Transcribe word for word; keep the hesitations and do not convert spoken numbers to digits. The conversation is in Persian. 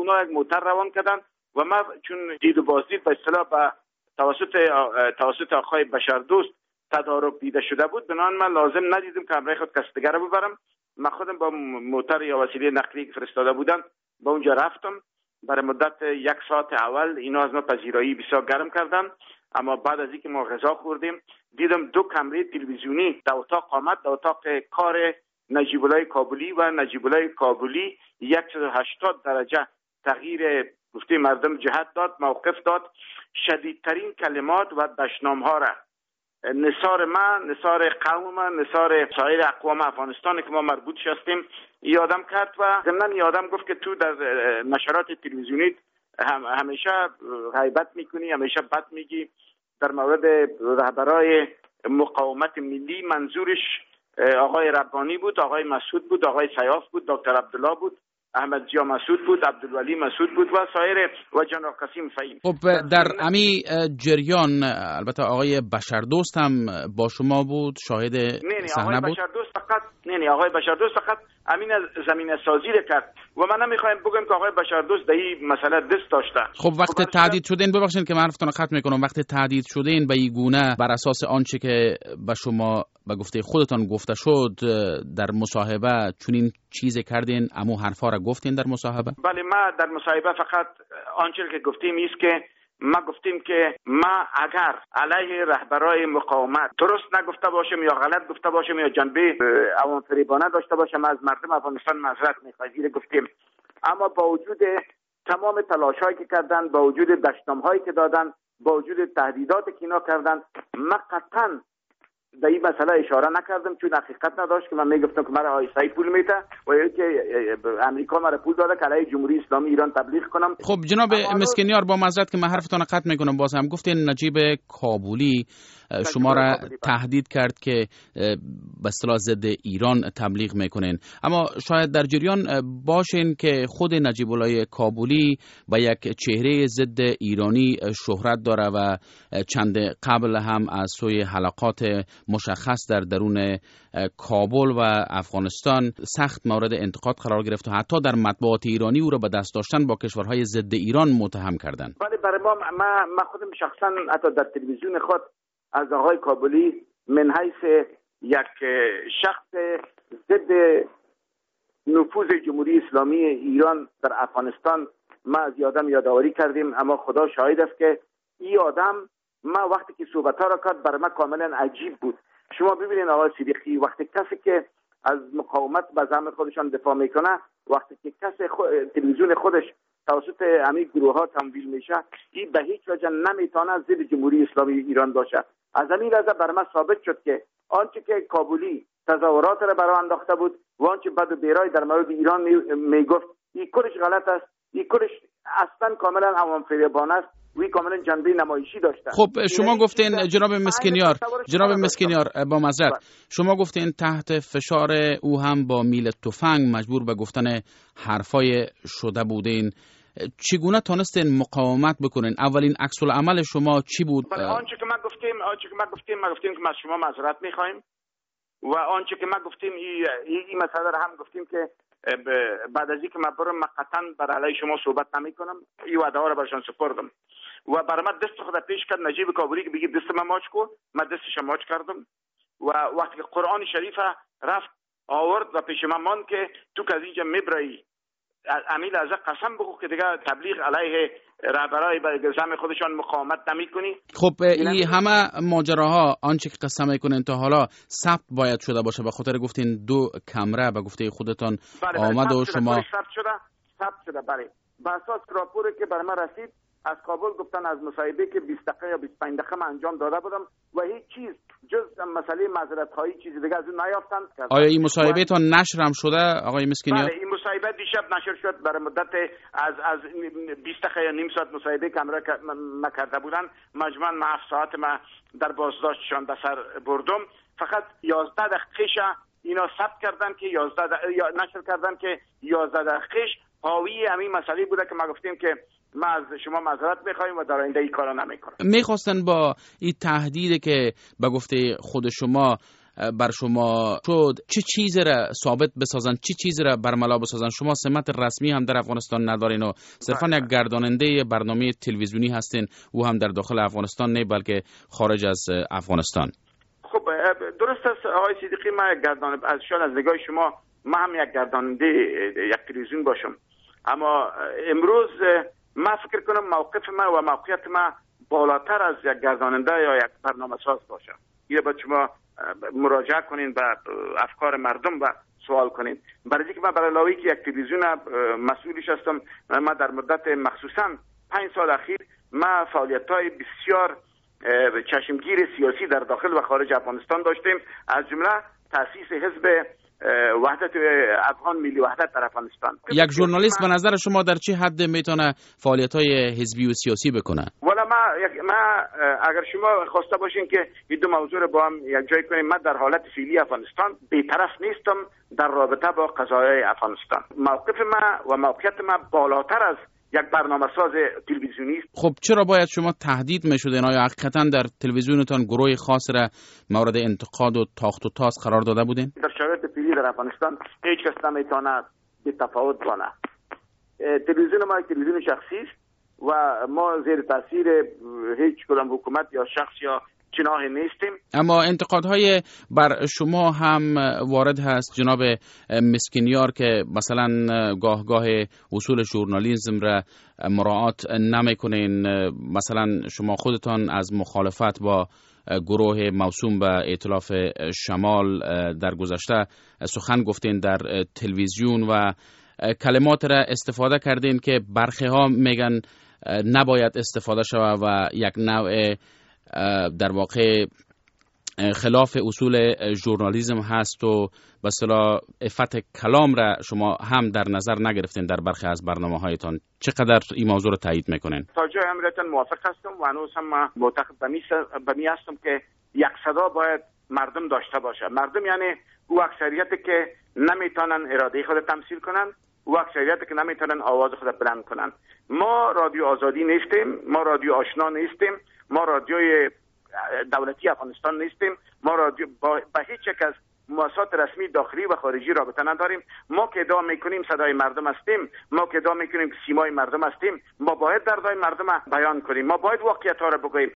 اونا یک موتر روان کردن و ما چون دید و بازدید به اصطلاح به توسط توسط آقای بشردوست تدارک دیده شده بود، بنابراین من لازم ندیدم که همراه خود کس دیگر رو ببرم. من خودم با موتر یا وسیله نقلیه که فرستاده بودم با اونجا رفتم. برای مدت یک ساعت اول اینا از ما پذیرایی بسیار گرم کردن، اما بعد از اینکه ما غذا خوردیم دیدم دو کمره تلویزیونی در اتاق آمد، در اتاق کار نجیب الله کابلی و نجیب الله کابلی صد و هشتاد درجه تغییر گفته مردم جهت داد، موقف داد، شدیدترین کلمات و دشنام ها را نثار من، نثار قوم من، نثار سایر اقوام افغانستان که ما مربوط هستیم یادم کرد و ضمن یادم گفت که تو در نشرات تلویزیونی هم همیشه غیبت میکنی، همیشه بد میگی در مورد رهبرای مقاومت ملی. منظورش آقای ربانی بود، آقای مسعود بود، آقای سیاف بود، دکتر عبدالله بود، احمد جیا مسعود بود، عبدالولی مسعود بود و سایر و جنرال قاسم فهیم. خب در امی جریان البته آقای بشردوست هم با شما بود، شاهد صحنه بود؟ آقای بشردوست فقط نه نه آقای بشردوست فقط امین زمینه سازی کرد و من نمیخوایم بگم که آقای بشردوست در این مسئله دست داشته. خب وقتی تهدید شدین، ببخشید که من حرفتون رو قطع میکنم، وقتی تهدید شدین به این گونه بر اساس آنچه که به شما به گفته خودتان گفته شد در مصاحبه چنین چیزی کردین، امو حرفا را گفتین در مصاحبه؟ بله، ما در مصاحبه فقط آنچه که گفتیم است که ما گفتیم که ما اگر علیه رهبرای مقاومت درست نگفته باشم یا غلط گفته باشم یا جنبه عوام فریبانه داشته باشم از مردم افغانستان معذرت می‌خوایم گفتیم، اما با وجود تمام تلاش‌هایی که کردن، با وجود دشنام‌هایی که دادن، با وجود تهدیداتی که اینا کردن، ما قطعاً در این مسئله اشاره نکردم چون حقیقت نداشت که من میگفتم که مرا آی سی پول میده و یا که امریکا مرا پول داده که علیه جمهوری اسلامی ایران تبلیغ کنم. خب جناب مسکنیار، با معذرت که من حرفتون رو قطع میکنم، باز هم گفتین نجیب کابلی شما را تهدید کرد که به اصطلاح ضد ایران تبلیغ میکنین، اما شاید در جریان باشین که خود نجیب الله کابلی با یک چهره ضد ایرانی شهرت داره و چند قبل هم از سوی حلقات مشخص در درون کابل و افغانستان سخت مورد انتقاد قرار گرفت و حتی در مطبوعات ایرانی او را به دست داشتن با کشورهای ضد ایران متهم کردند. ولی برای ما ما, ما خودم شخصا حتی در تلویزیون خود از آقای کابلی من حیث یک شخص ضد نفوذ جمهوری اسلامی ایران در افغانستان ما از یادم یادآوری کردیم، اما خدا شاهد است که این آدم ما وقتی که صحبت‌ها را کرد برای ما کاملا عجیب بود. شما ببینید آقای صدیقی، وقتی کسی که از مقاومت به زعم خودشان دفاع میکنه، وقتی که کسی خو... تلویزیون خودش توسط همین گروه ها تمویل میشه، این به هیچ وجه نمیتونه ضد جمهوری اسلامی ایران باشه. از همین لحظه برای ما ثابت شد که آنچه که کابلی تظاهرات را برای انداخته بود و آنچه بد و بیرای در مورد ایران میگفت، این کلش غلط است، این کلش اصلا کاملا عوام فریبانه است، وی کاملا جنبه نمایشی داشته. خب شما گفتین جناب مسکنیار، جناب مسکنیار با معذرت، شما گفتین تحت فشار او هم با میل تفنگ مجبور به گفتن حرفای شده بودین. چگونه تونستین مقاومت بکنین؟ اولین عکس العمل شما چی بود؟ بله، آنچه که ما گفتیم آنچه که ما گفتیم ما گفتیم که ما از شما معذرت می‌خوایم و آنچه که ما گفتیم این این مسئله را هم گفتیم که بعد از اینکه من برم قطعاً بر علیه شما صحبت نمی‌کنم. این وعده ها را برشان سپردم و برای من دست خود پیش کرد نجیب کابلی که بگی دست من ماچ کو، من دستش ماچ کردم و وقتی که قرآن شریف رفت آورد و پیش من ماند که تو که از اینجا میبرایی امیل از قسم بگو که دیگه تبلیغ علیه رهبرای به زعم خودشان مقاومت نمی‌کنی. خب این همه ماجراها آنچه که قسم میکنین تا حالا ثبت باید شده باشه، به خاطر گفتین دو کمره به گفته خودتان آمد و شما ثبت شده ثبت شده بله، به اساس راپوری که برای من رسید از کابل گفتن از مصاحبه که بیست دقیقه یا بیست و پنج دقیقه من انجام داده بودم و هیچ چیز جز مسئله معذرت‌خواهی چیزی دیگه از اون نیافتن. آیا این مصاحبه تان نشر هم شده آقای مسکنیار؟ بله، این مصاحبه دیشب نشر شد. برای مدت از از بیست دقیقه یا نیم ساعت مصاحبه کامرا ما کرده بودن، مجموعاً ما هفت ساعت ما در بازداشتشان به سر بردم. فقط یازده دقیقه اینا ثبت کردن که یازده یا نشر کردن که یازده دقیقه حاوی همین مسئله بوده که ما گفتیم که ما از شما معذرت می‌خوایم و در آینده این کارا نمی‌کنیم. می‌خواستن با این تهدیدی که به گفته خود شما بر شما شد چه چیزی را ثابت بسازن، چه چیزی را برملا بسازن؟ شما سمت رسمی هم در افغانستان ندارین و صرفا یک گرداننده برنامه تلویزیونی هستین، او هم در داخل افغانستان نه بلکه خارج از افغانستان. خب درست است آقای صدیقی، ما یک گرداننده از شاید از نگاه شما ما هم یک گرداننده یک تلویزیون باشم، اما امروز ما فکر کنم موقف ما و موقعیت ما بالاتر از یک گرداننده یا یک برنامه ساز باشه. یه باید شما مراجعه کنین به افکار مردم و سوال کنین. برای اینکه من برای علاوه که یک تلویزیون مسئولش هستم، ما در مدت مخصوصا پنج سال اخیر ما فعالیت‌های بسیار چشمگیر سیاسی در داخل و خارج افغانستان داشتیم، از جمله تأسیس حزب وحدت افغان ملی وحدت در افغانستان. یک ژورنالیست به نظر شما در چه حد میتونه فعالیت‌های حزبی و سیاسی بکنه؟ والا ما ما اگر شما خواسته باشین که این دو موضوع رو با هم یک جای کنیم، من در حالت فعلی افغانستان بی‌طرف نیستم در رابطه با قضایای افغانستان. موقف ما و موقعیت ما بالاتر از یک برنامه‌ساز تلویزیونی. خب چرا باید شما تهدید می‌شدین؟ آیا حقیقتاً در تلویزیونتان گروه خاص را مورد انتقاد و تاخت و تاس قرار داده بودین؟ در شرایط فعلی در افغانستان هیچ کس نمیتونه به تفاوت کنه. تلویزیون ما تلویزیون شخصی است و ما زیر تاثیر هیچ کدام حکومت یا شخص یا جناح نیستیم. اما انتقادهای بر شما هم وارد هست جناب مسکینیار که مثلا گاه گاه اصول ژورنالیسم را مراعات نمیکنین. مثلا شما خودتان از مخالفت با گروه موسوم به ائتلاف شمال در گذشته سخن گفتین در تلویزیون و کلمات را استفاده کردین که برخی ها میگن نباید استفاده شود و یک نوع در واقع خلاف اصول ژورنالیسم هست و به اصطلاح عفت کلام را شما هم در نظر نگرفتین در برخی از برنامه‌هایتان. چقدر این موضوع رو تایید میکنین؟ تا جای امریتون موافق هستم و هنوز هم معتقد به می هستم که یک صدا باید مردم داشته باشه. مردم یعنی او اکثریتی که نمیتونن اراده خود تمثیل کنن، او اکثریتی که نمیتونن آواز خود بلند کنن. ما رادیو آزادی نیستیم، ما رادیو آشنا نیستیم، ما رادیوی دولتی افغانستان نیستیم، ما رادیو با, با هیچ یک از مؤسسات رسمی داخلی و خارجی رابطه نداریم. ما که ادعا میکنیم صدای مردم هستیم، ما که ادعا میکنیم سیمای مردم هستیم، ما باید دردهای مردم بیان کنیم، ما باید واقعیت ها را بگوییم.